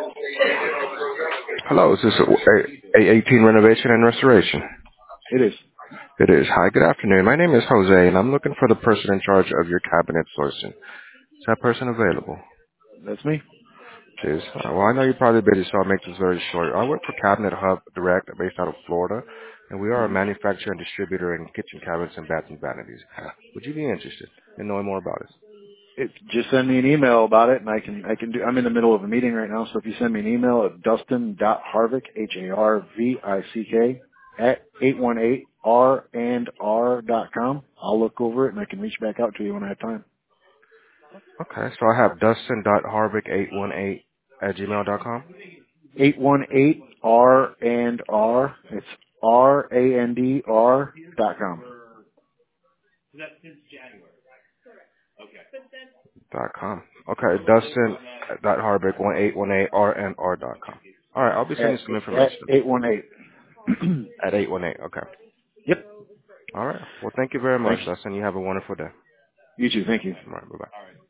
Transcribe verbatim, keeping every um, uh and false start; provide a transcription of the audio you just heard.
Hello, is this a, a eighteen renovation and restoration? It is. It is. Hi, good afternoon. My name is Jose, and I'm looking for the person in charge of your cabinet sourcing. Is that person available? That's me. Please. Uh, well, I know you're probably busy, so I'll make this very short. I work for Cabinet Hub Direct, based out of Florida, and we are a hmm manufacturer and distributor in kitchen cabinets and bathroom vanities. Uh, Would you be interested in knowing more about us? It, just send me an email about it, and I can I can do. I'm in the middle of a meeting right now, so if you send me an email at dustin dot harvick h a r v i c k at eight one eight r and r dot com, I'll look over it and I can reach back out to you when I have time. Okay, so I have dustin dot harvick eight one eight at gmail dot com. Eight one eight r and r. It's r a n d r dot com. Dot com. Okay, Dustin dot Harvick one eight one eight R N R dot com. All right, I'll be sending At some at information eight one eight. at eight one eight. Okay. Yep. All right. Well, thank you very much, Thanks. Dustin. You have a wonderful day. You too. Thank you. All right. Bye bye.